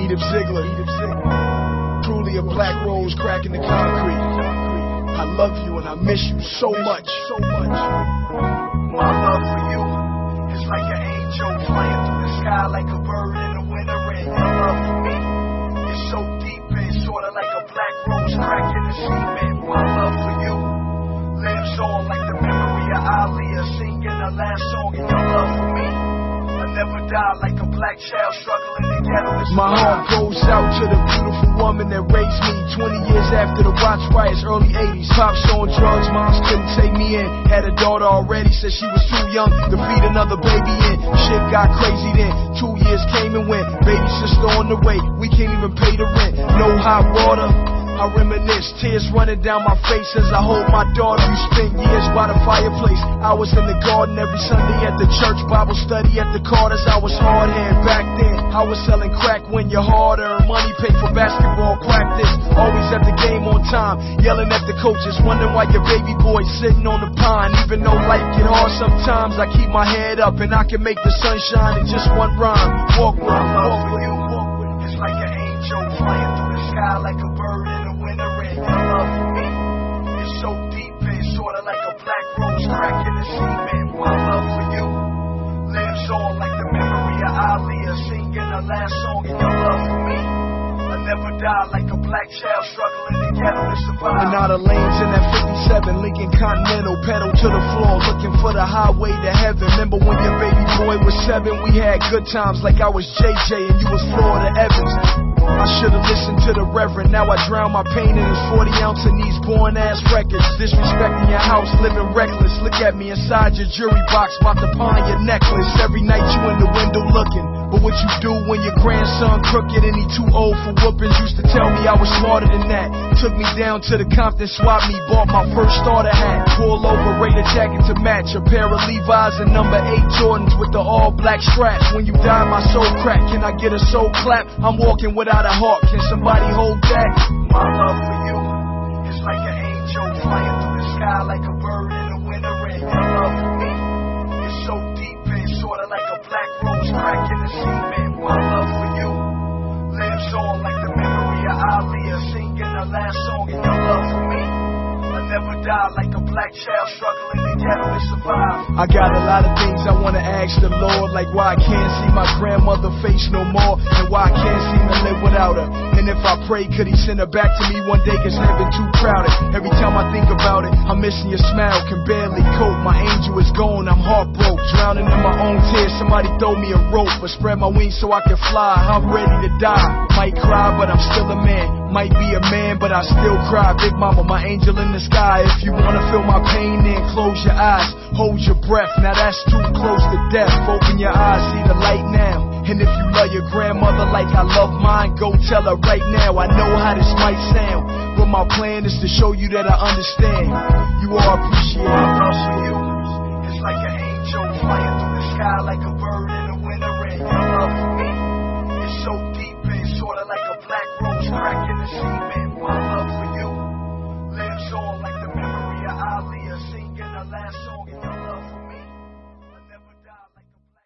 Edith Ziegler. Truly a black rose cracking the concrete. I love you and I miss you so much. My love for you is like an angel flying through the sky, like a bird in the winter rain. Your love for me is so deep and sorta like a black rose cracking the cement. My love for you lives on like the memory of Aaliyah singing the last song. And your love for me never die like a black child struggling to get on this. My heart goes out to the beautiful woman that raised me 20 years after the Watts riots, early 80s. Pops on drugs, moms couldn't take me in. Had a daughter already, said she was too young to feed another baby in. Shit got crazy then, 2 years came and went. Baby sister on the way, we can't even pay the rent. No hot water, I reminisce, tears running down my face as I hold my daughter. We spent years by the fireplace. I was in the garden every Sunday at the church, Bible study at the Carters. I was hard hand back then. I was selling crack when you're hard earned money, paid for basketball practice. Always at the game on time, yelling at the coaches, wondering why your baby boy's sitting on the pine. Even though life get hard sometimes, I keep my head up and I can make the sun shine in just one rhyme. Walk with my love for you is like an angel flying through the sky, like a bird in the winter rain. Your love for me is so deep and sorta like a black rose cracking the cement. My love for you lives on like the memory of Aaliyah singing the last song. And your love for me never die like a black child struggling to get on to survive. Running out of lanes in that 57 Lincoln Continental, pedal to the floor, looking for the highway to heaven. Remember when your baby boy was 7? We had good times like I was JJ and you was Florida Evans. I should've listened to the Reverend. Now I drown my pain in his 40 ounce in these born ass records. Disrespecting your house, living reckless. Look at me inside your jury box, about to pawn your necklace. Every night you in the window looking, but what you do when your grandson crooked and he too old for whoopings? Used to tell me I was smarter than that. Took me down to the Compton swap meet, bought my first starter hat. Pull over, Raider jacket to match, a pair of Levi's and number 8 Jordans with the all black straps. When you die, my soul crack. Can I get a soul clap? I'm walking without a heart. Can somebody hold that? My love for you is like an angel flying through the sky, like a bird in the winter rain. Your love for me is so deep and sorta like a black rose cracking the cement. My love for you lives on like the memory of Aaliyah singing the last song. And your love for me never die like a black child struggling to get on to survive. I got a lot of things I wanna ask the Lord, like why I can't see my grandmother face no more, and why I can't seem to live without her. And if I pray, could he send her back to me one day, cause heaven too crowded. Every time I think about it, I'm missing your smile, can barely cope. My angel is gone, I'm heartbroken, drowning in my own tears. Somebody throw me a rope, or spread my wings so I can fly. I'm ready to die, might cry but I'm still a man. Might be a man, but I still cry. Big mama, my angel in the sky. If you wanna feel my pain, then close your eyes, hold your breath. Now that's too close to death. Open your eyes, see the light now. And if you love your grandmother like I love mine, go tell her right now. I know how this might sound, but my plan is to show you that I understand. You all appreciate it. My love for you is like an angel flying through the sky, like a bird in the winter rain. Your love for